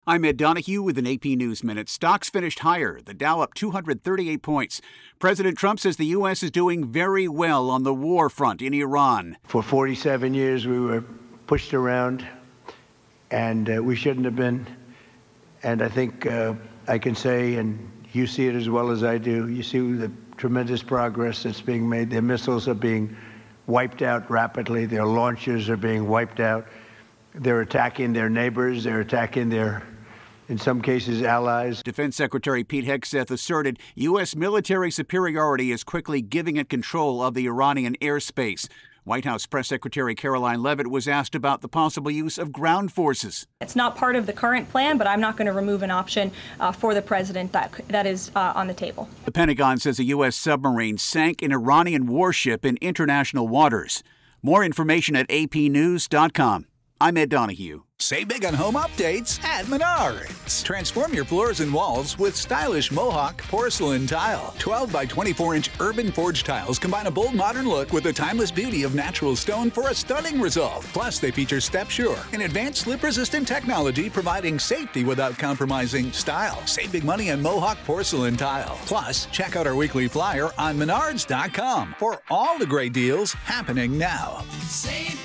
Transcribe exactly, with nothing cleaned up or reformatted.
I'm Ed Donahue with an A P News Minute. Stocks finished higher, the Dow up two hundred thirty-eight points. President Trump says the U S is doing very well on the war front in Iran. For forty-seven years, we were pushed around, and uh, we shouldn't have been. And I think uh, I can say, and you see it as well as I do, you see the tremendous progress that's being made. Their missiles are being wiped out rapidly. Their launchers are being wiped out. They're attacking their neighbors. They're attacking their, in some cases, allies. Defense Secretary Pete Hegseth asserted U S military superiority is quickly giving it control of the Iranian airspace. White House Press Secretary Caroline Leavitt was asked about the possible use of ground forces. It's not part of the current plan, but I'm not going to remove an option uh, for the president that that is uh, on the table. The Pentagon says a U S submarine sank an Iranian warship in international waters. More information at A P news dot com. I'm Ed Donahue. Save big on home updates at Menards. Transform your floors and walls with stylish Mohawk porcelain tile. twelve by twenty-four inch urban forged tiles combine a bold modern look with the timeless beauty of natural stone for a stunning result. Plus, they feature Step Sure, an advanced slip-resistant technology providing safety without compromising style. Save big money on Mohawk porcelain tile. Plus, check out our weekly flyer on Menards dot com for all the great deals happening now. Save